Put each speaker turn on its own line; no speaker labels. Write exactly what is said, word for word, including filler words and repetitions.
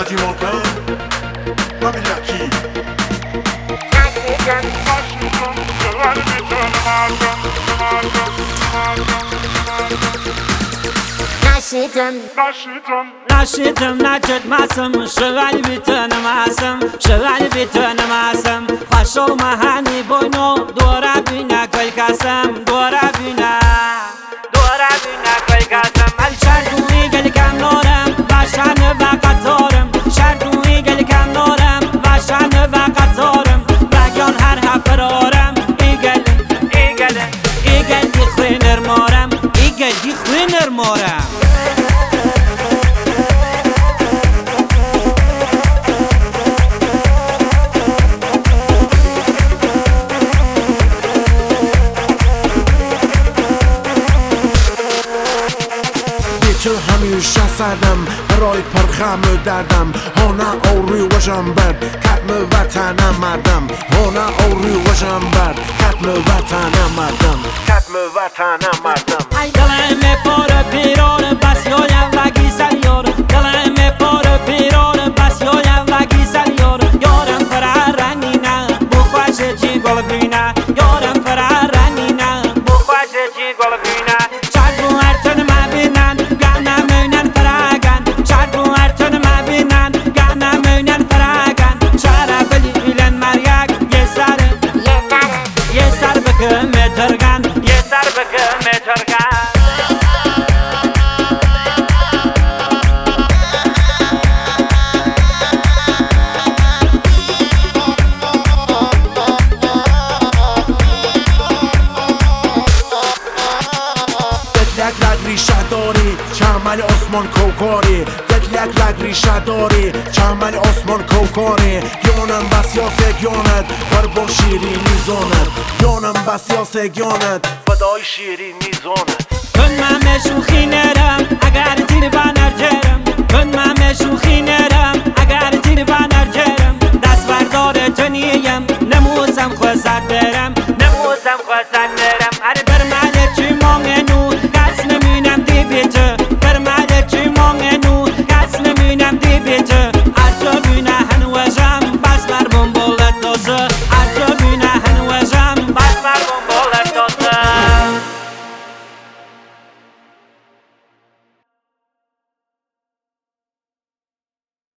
du menton, همین لکی
نشیدم نشیدم نشدماسم شغل بیتنماسم شغل بیتنماسم خوشو مهانی بونو دورا بینا کل کسم دورا بینا دورا بینا کل کسم ال شردوی گل کم نورم باشن و قطارم شردوی گل کم نورم باشن و قطارم بگان هر هفرارم ایگل ایگل ایگل دی خوینر مارم ایگل دی خوینر مارم
تو همیشه سردم برای پرخم دردم هانه آوری وجم برد کتم وطنم مردم هانه آوری وجم برد کتم وطنم مردم کتم وطنم مردم
ای دلم پر پیران بس یایم و گیسل یار دلم پر پیران بس یایم و گیسل یار یارم فرار رنگینه بو خوش چی گل بینه یارم فرار رنگینه بو خوش چی گل بینه چربو هر تن مبینن گنم مونن فراگن چربو هر تن مبینن گنم مونن فراگن چرا بلی بیلن مریک یه سر یه سر یه سر بکم ترگن یه سر بکم ترگن
یک رگ ریشه داری چمن آسمان کوکاری یک رگ ریشه داری چمن آسمان کوکاری یانم بس یاسگیانت بر با شیری میزانت یانم بس یاسگیانت فدای شیری میزانت
کن من شوخی نرم اگر تیر بانر جرم کن من شوخی نرم اگر تیر بانر جرم دست بردار تنیم نمو